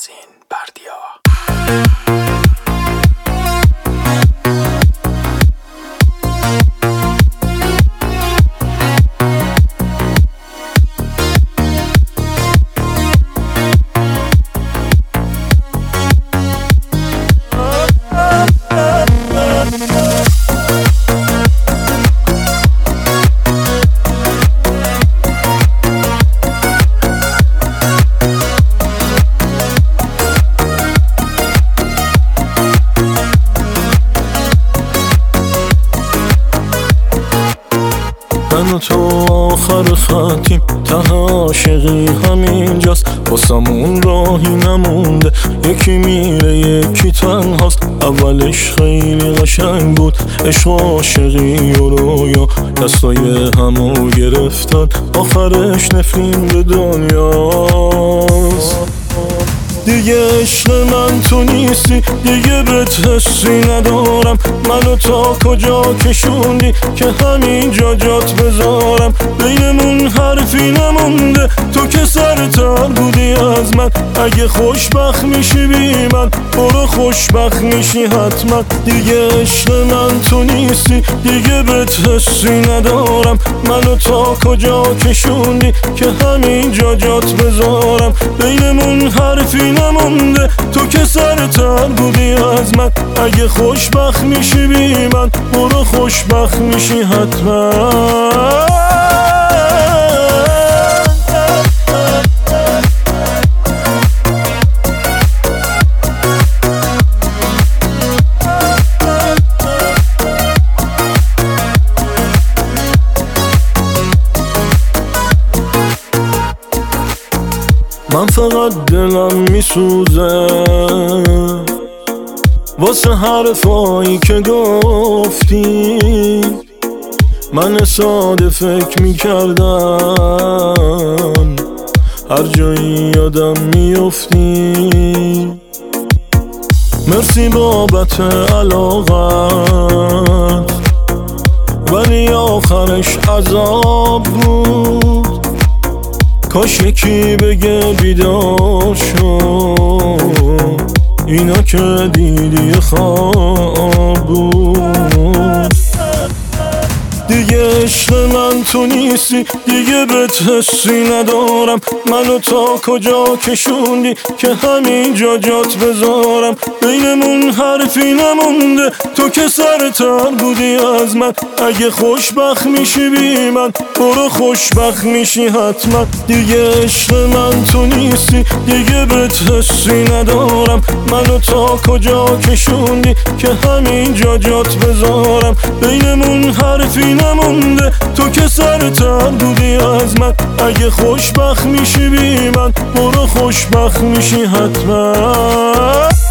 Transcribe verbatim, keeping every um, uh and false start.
نازین بردیا. من و تو آخر خطیم، ته عاشقی همینجاست، واسمون راهی نمونده، یکی میره یکی تنهاست. اولش خیلی قشنگ بود، عشق و عاشقی و رویا دستای همو گرفتن، آخرش نفرین به دنیاست. دیگه عشق من تو نیستی، دیگه بهت حسی ندارم، منو تا کجا کشوندی که همینجا جات بذارم. بینمون حرفی نمونده، تو که سرتر بودی از من، اگه خوشبخت میشی بی من برو خوشبخت میشی حتما. دیگه عشق من تو نیستی، دیگه بهت حسی ندارم، منو تا کجا کشوندی که همینجا جات بذارم. بینمون حرفی نمونده، تو که سرتر بودی از من، اگه خوشبخت میشی بی من برو خوشبخت میشی حتما. من فقط دلم میسوزه واسه حرفایی که گفتی، من ساده فکر میکردم هر جایی یادم میافتی. مرسی بابت علاقت، ولی آخرش عذاب بود، کاش یکی بگه بیدار شو، اینا که دیدی خواب بود. دیگه عشق من تو نیستی، دیگه بهت حسی ندارم، منو تا کجا کشوندی که همینجا جات بذارم. بینمون حرفی نمونده، تو که سرتر بودی از من، اگه خوشبخت میشی بی من برو خوشبخت میشی حتما. دیگه عشق من تو نیستی، دیگه بهت حسی ندارم، منو تا کجا کشوندی که همینجا جات بذارم. بینمون حرفی نمونده، تو که سرتر بودی از من، اگه خوشبخت میشی بی من برو خوشبخت میشی حتما.